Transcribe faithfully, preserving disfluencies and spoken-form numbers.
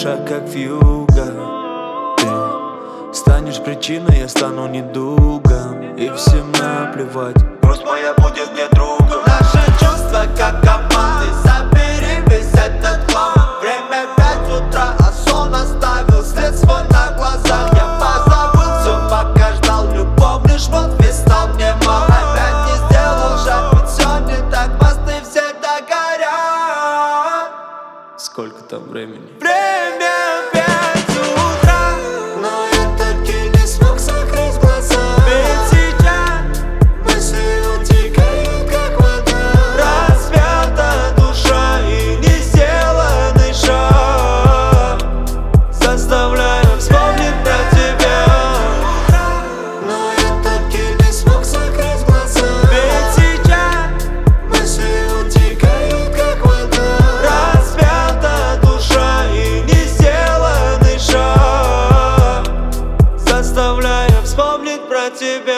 душа как вьюга. Ты станешь причиной, я стану недугом, и всем наплевать, грусть моя будет мне другом. Наши чувства как команды, забери весь этот хлам. Время пять утра, а сон оставил след свой на глазах. Я позабыл все, пока ждал любовь, лишь вот весь стал мне мал. Опять не сделал шаг, ведь все не так, мосты всегда горят. Сколько там времени? Время пять утра, но я таки не смог закрыть глаза. Ведь сейчас мысли утекают как вода. Разбита душа и не сделанный шаг заставляю вспомнить про тебя. Но я таки не смог закрыть глаза. Ведь сейчас мысли утекают как вода. Разбита душа и не сделанный шаг заставляю вспомнить про тебя.